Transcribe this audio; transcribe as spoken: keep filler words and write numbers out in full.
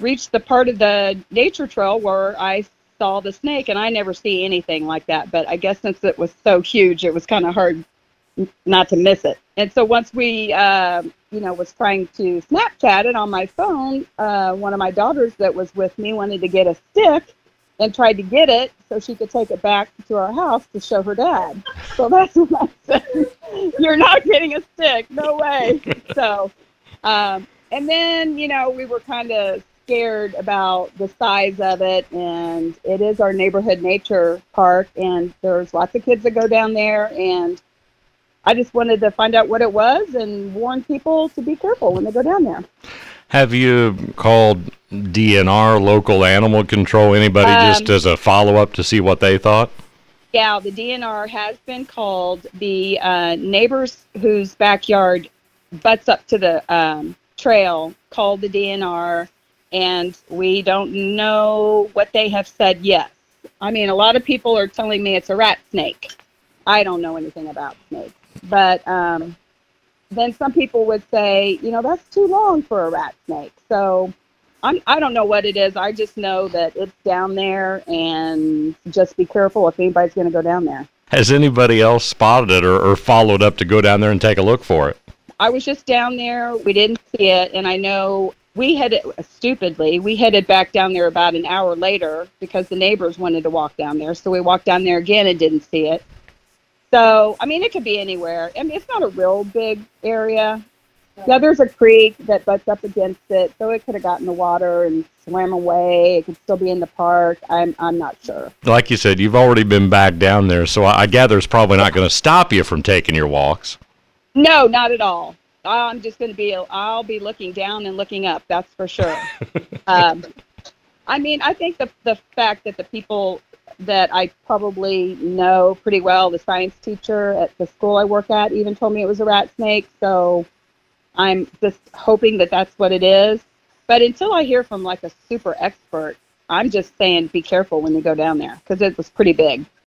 reached the part of the nature trail where I saw the snake, and I never see anything like that. But I guess since it was so huge, it was kind of hard not to miss it. And so once we, uh, you know, was trying to Snapchat it on my phone, uh, one of my daughters that was with me wanted to get a stick and tried to get it so she could take it back to our house to show her dad. So that's when I said, you're not getting a stick. No way. So, um, and then, you know, we were kind of scared about the size of it, and it is our neighborhood nature park, and there's lots of kids that go down there, and I just wanted to find out what it was and warn people to be careful when they go down there. Have you called D N R, local animal control, anybody, um, just as a follow-up to see what they thought? Yeah, the D N R has been called. The uh, neighbors whose backyard butts up to the um, trail called the D N R, and we don't know what they have said yet. I mean, a lot of people are telling me it's a rat snake. I don't know anything about snakes. But um, then some people would say, you know, that's too long for a rat snake. So I'm, I don't know what it is. I just know that it's down there, and just be careful if anybody's going to go down there. Has anybody else spotted it or, or followed up to go down there and take a look for it? I was just down there. We didn't see it. And I know we headed, stupidly, we headed back down there about an hour later because the neighbors wanted to walk down there. So we walked down there again and didn't see it. So, I mean, it could be anywhere. I mean, it's not a real big area. Yeah, there's a creek that butts up against it, so it could have gotten the water and swam away. It could still be in the park. I'm I'm not sure. Like you said, you've already been back down there, so I gather it's probably not going to stop you from taking your walks. No, not at all. I'm just going to be, I'll be looking down and looking up, that's for sure. um, I mean, I think the the fact that the people that I probably know pretty well, the science teacher at the school I work at even told me it was a rat snake, so I'm just hoping that that's what it is. But until I hear from like a super expert, I'm just saying be careful when you go down there, because it was pretty big.